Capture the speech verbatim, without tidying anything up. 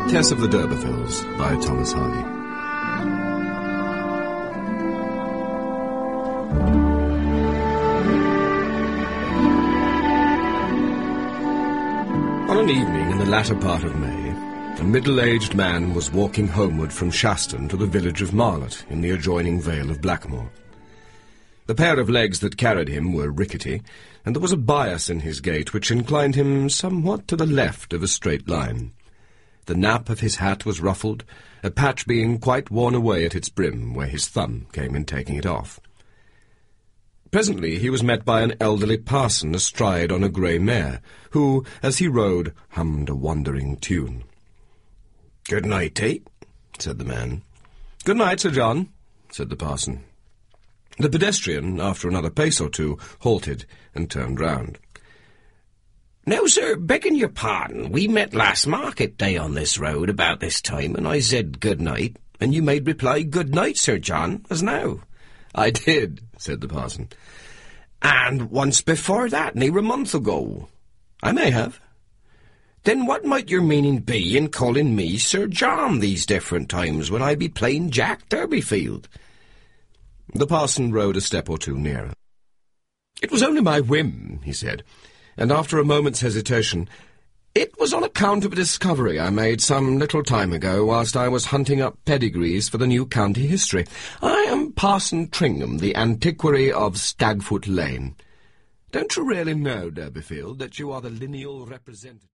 Tess of the D'Urbervilles by Thomas Hardy. On an evening in the latter part of May, a middle-aged man was walking homeward from Shaston to the village of Marlott in the adjoining Vale of Blackmoor. The pair of legs that carried him were rickety, and there was a bias in his gait which inclined him somewhat to the left of a straight line. The nap of his hat was ruffled, a patch being quite worn away at its brim where his thumb came in taking it off. Presently he was met by an elderly parson astride on a grey mare, who, as he rode, hummed a wandering tune. "Good night, Tate," said the man. "Good night, Sir John," said the parson. The pedestrian, after another pace or two, halted and turned round. "Now, sir, begging your pardon, we met last market day on this road about this time, and I said good night, and you made reply, 'Good night, Sir John,' as now." "I did," said the parson. "And once before that, near a month ago." "I may have." "Then what might your meaning be in calling me Sir John these different times when I be plain Jack Durbeyfield?" The parson rode a step or two nearer. "It was only my whim," he said, and after a moment's hesitation, "it was on account of a discovery I made some little time ago whilst I was hunting up pedigrees for the new county history. I am Parson Tringham, the antiquary of Stagfoot Lane. Don't you really know, Durbeyfield, that you are the lineal representative?"